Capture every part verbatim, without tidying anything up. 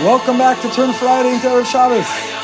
Welcome back to Turn Friday into Erev Shabbos.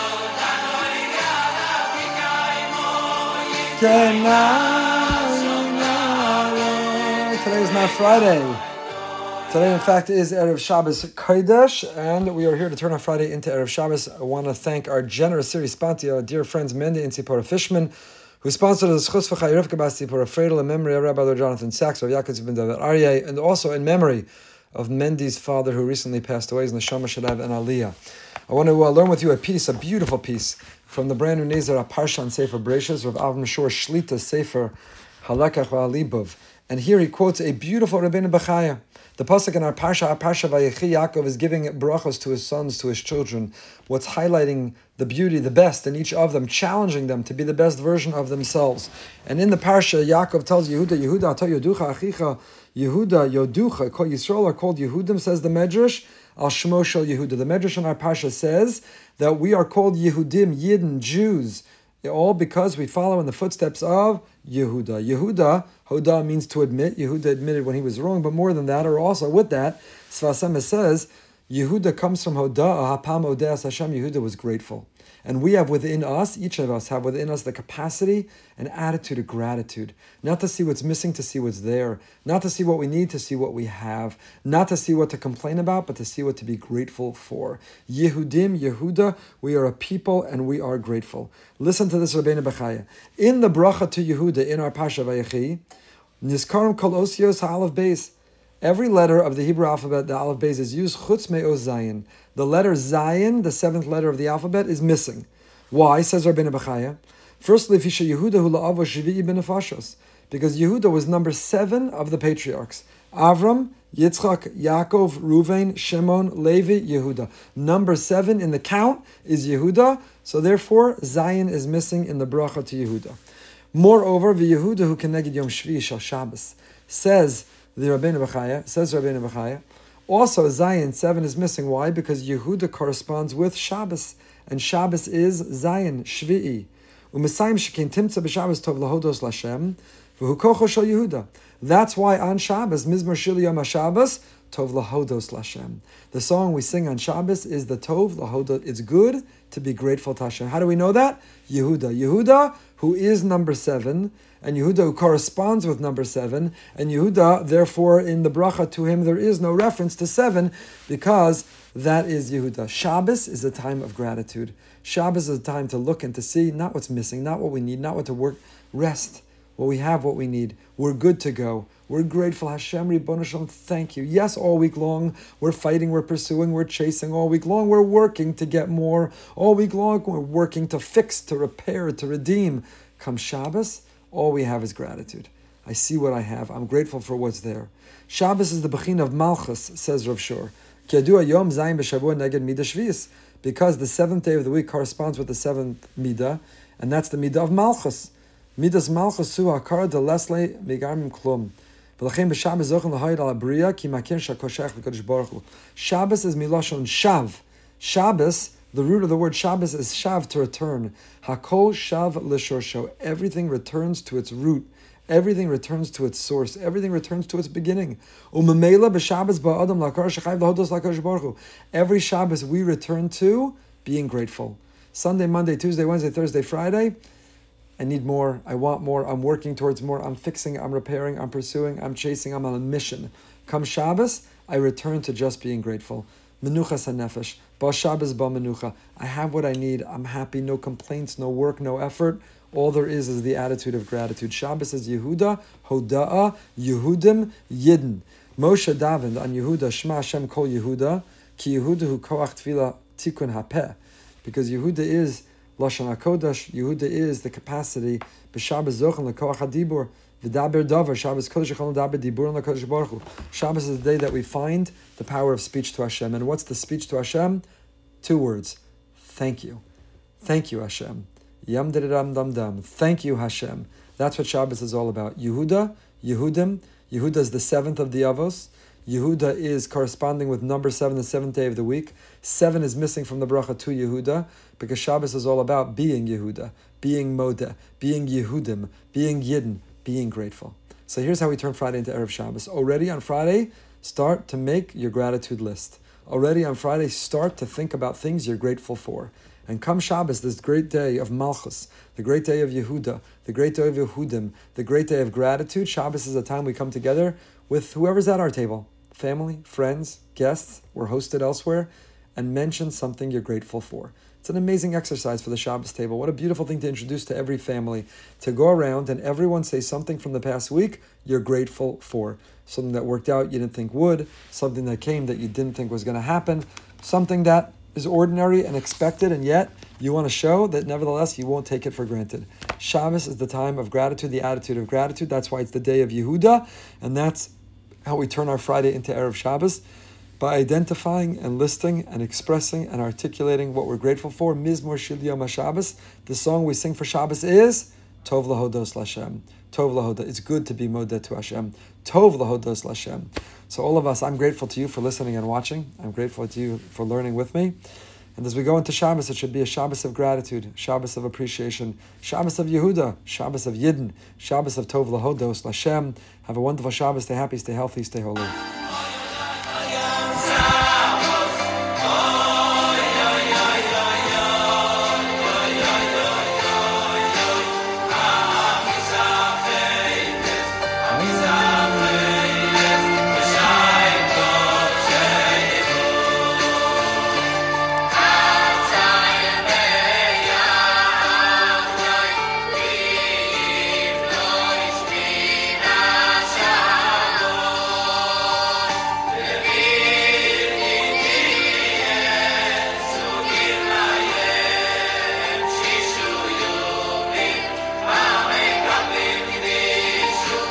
Today is not Friday. Today, in fact, is Erev Shabbos Kodesh, and we are here to turn our Friday into Erev Shabbos. I want to thank our generous series sponsor, our dear friends Mendy and Tzipora Fishman, who sponsored us Chus V'Chai Rivka Bas Tzipora Freidel in memory of Rabbi Lord Jonathan Sachs, of Yaakov ben David Aryeh, and also in memory of Mendy's father, who recently passed away, is Neshama Shadav and Aliyah. I want to uh, learn with you a piece, a beautiful piece, from the brand new Nezer Parsha and Sefer Bereshis, Rav Avram Shor Shlita Sefer Halakach V'Alibov. And here he quotes a beautiful Rabbeinu Bechaya. The pasuk in our Parsha, our Parsha Vayechi, Yaakov is giving brachos to his sons, to his children, what's highlighting the beauty, the best in each of them, challenging them to be the best version of themselves. And in the Parsha, Yaakov tells Yehuda, Yehuda, Ato Yoducha Achicha, Yehuda, Yoducha, Kol Yisrael are called Yehudim, says the Medrash, Al Shmo Shel Yehuda. The Medrash in our Parsha says that we are called Yehudim, Yidden, Jews, all because we follow in the footsteps of Yehuda. Yehuda, Hoda means to admit. Yehuda admitted when he was wrong, but more than that, or also with that, Sfas Emes says, Yehuda comes from Hoda, Hapam Odeas Hashem. Yehuda was grateful. And we have within us, each of us have within us the capacity and attitude of gratitude. Not to see what's missing, to see what's there. Not to see what we need, to see what we have. Not to see what to complain about, but to see what to be grateful for. Yehudim, Yehuda, we are a people and we are grateful. Listen to this, Rabbeinu Bechaya. In the bracha to Yehuda, in our Parsha Vayechi, Nizkarim kol osios ha'alav beis. Every letter of the Hebrew alphabet, the Aleph Beis, is used chutz me'o Zayin. The letter Zayin, the seventh letter of the alphabet, is missing. Why? Says Rabbeinu Bechaya. Firstly, Fisha Yehuda hu la'avo shvi'i benefashos. Because Yehuda was number seven of the patriarchs. Avram, Yitzchak, Yaakov, Ruvain, Shimon, Levi, Yehuda. Number seven in the count is Yehuda. So therefore, Zayin is missing in the bracha to Yehuda. Moreover, the Yehuda who connected Yom Shvi Shal Shabbos says the Rabbeinu Bechaya, says Rabbeinu Bechaya, also Zayin seven is missing. Why? Because Yehuda corresponds with Shabbos, and Shabbos is Zayin Shvi'i. U'Mesayim shekein timtza b'Shabbos tov lahodos l'Hashem v'hu kocho shel Yehuda. That's why on Shabbos, Mizmor Shir Yom HaShabbos, Tov lahodos l'Hashem. The song we sing on Shabbos is the Tov lahodos. It's good to be grateful to Hashem. How do we know that? Yehuda. Yehuda, who is number seven, and Yehuda who corresponds with number seven, and Yehuda, therefore, in the bracha to him, there is no reference to seven, because that is Yehuda. Shabbos is a time of gratitude. Shabbos is a time to look and to see, not what's missing, not what we need, not what to work, rest. What we have, what we need. We're good to go. We're grateful. Hashem, Ribono Shalom, thank you. Yes, all week long, we're fighting, we're pursuing, we're chasing. All week long, we're working to get more. All week long, we're working to fix, to repair, to redeem. Come Shabbos, all we have is gratitude. I see what I have. I'm grateful for what's there. Shabbos is the Bechin of Malchus, says Rav Shor. Because the seventh day of the week corresponds with the seventh midah, and that's the midah of Malchus. Midas Malchus Su Hakara de Leslie Megarmim Klum. Shabbos is Milashon Shav. Shabbos, the root of the word Shabbos is Shav, to return. Hakol Shav Lishorsho. Everything returns to its root. Everything returns to its source. Everything returns to its beginning. Every Shabbos we return to being grateful. Sunday, Monday, Tuesday, Wednesday, Thursday, Friday. I need more, I want more, I'm working towards more, I'm fixing, I'm repairing, I'm pursuing, I'm chasing, I'm on a mission. Come Shabbos, I return to just being grateful. Menuchas hanefesh, ba Shabbos ba menucha. I have what I need, I'm happy, no complaints, no work, no effort. All there is is the attitude of gratitude. Shabbos is Yehuda, Hoda'a, Yehudim, Yidden. Moshe David on Yehuda, Shema Hashem kol Yehuda, ki Yehuda hu koach tefillah tikun hapeh. Because Yehuda is Lashon HaKodesh, Yehuda is the capacity, b'Shabbos zochen l'koach hadibur, v'daber davar, Shabbos kodesh echol daber dibur l'kodesh baruch hu. Shabbos is the day that we find the power of speech to Hashem. And what's the speech to Hashem? Two words. Thank you. Thank you, Hashem. Yam dam dam dam. Thank you, Hashem. That's what Shabbos is all about. Yehuda, Yehudim. Yehuda is the seventh of the Avos. Yehuda is corresponding with number seven, the seventh day of the week. Seven is missing from the bracha to Yehuda, because Shabbos is all about being Yehuda, being Modeh, being Yehudim, being Yidden, being grateful. So here's how we turn Friday into Erev Shabbos. Already on Friday, start to make your gratitude list. Already on Friday, start to think about things you're grateful for. And come Shabbos, this great day of Malchus, the great day of Yehuda, the great day of Yehudim, the great day of gratitude. Shabbos is a time we come together with whoever's at our table, family, friends, guests, we're hosted elsewhere, and mention something you're grateful for. It's an amazing exercise for the Shabbos table. What a beautiful thing to introduce to every family, to go around and everyone say something from the past week you're grateful for. Something that worked out you didn't think would, something that came that you didn't think was going to happen, something that is ordinary and expected, and yet you want to show that nevertheless you won't take it for granted. Shabbos is the time of gratitude, the attitude of gratitude. That's why it's the day of Yehuda, and that's how we turn our Friday into Erev Shabbos, by identifying and listing and expressing and articulating what we're grateful for. Mizmor Shel Yom HaShabbos, the song we sing for Shabbos is Tov Lahodos Lashem. Tov Lahoda. It's good to be modeh to Hashem. Tov Lahodos Lashem. So all of us, I'm grateful to you for listening and watching. I'm grateful to you for learning with me. And as we go into Shabbos, it should be a Shabbos of gratitude, Shabbos of appreciation, Shabbos of Yehuda, Shabbos of Yidden, Shabbos of Tov Lahodos Lashem. Have a wonderful Shabbos. Stay happy, stay healthy, stay holy.